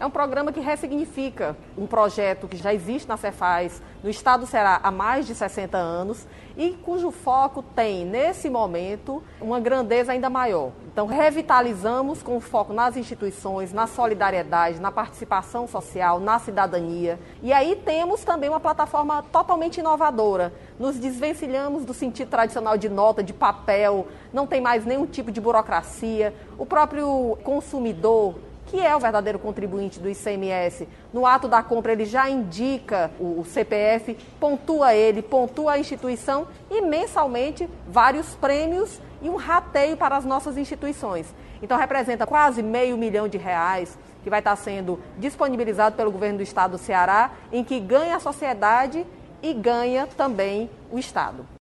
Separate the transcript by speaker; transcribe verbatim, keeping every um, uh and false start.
Speaker 1: É um programa que ressignifica um projeto que já existe na Cefaz, no estado do Ceará, há mais de sessenta anos e cujo foco tem, nesse momento, uma grandeza ainda maior. Então, revitalizamos com foco nas instituições, na solidariedade, na participação social, na cidadania. E aí temos também uma plataforma totalmente inovadora. Nos desvencilhamos do sentido tradicional de nota, de papel, não tem mais nenhum tipo de burocracia. O próprio consumidor, que é o verdadeiro contribuinte do I C M S, no ato da compra ele já indica o C P F, pontua ele, pontua a instituição e mensalmente vários prêmios e um rateio para as nossas instituições. Então representa quase meio milhão de reais que vai estar sendo disponibilizado pelo governo do estado do Ceará, em que ganha a sociedade e ganha também o estado.